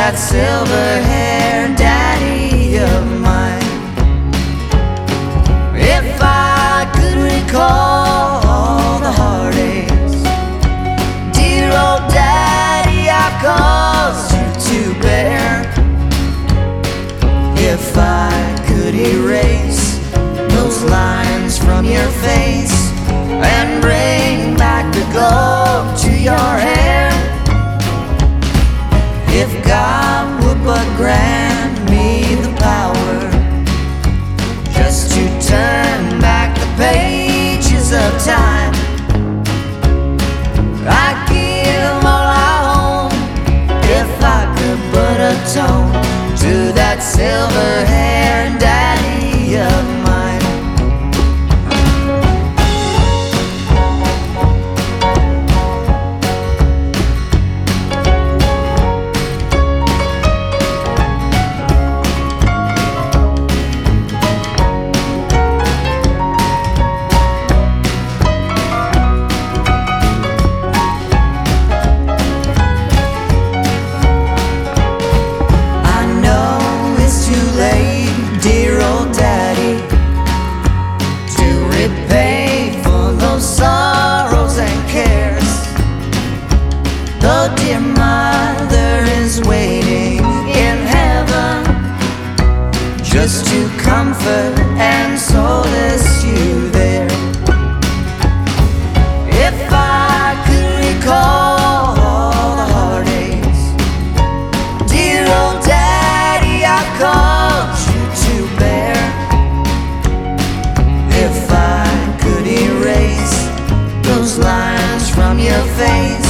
that silver-haired daddy of mine. If I could recall all the heartaches, dear old daddy, I caused you to bear. If I could erase those lines from your face and bring back the gold to your hair, if God would but grant me the power just to turn back the pages of time, I'd give all I own if I could but atone to that silver-haired daddy of mine. Dear old daddy, to repay for those sorrows and cares. Though dear mother is waiting in heaven just to comfort and solace you there. If I could recall all the heartaches, dear old daddy, I caused you to bear. If I could erase those lines from your face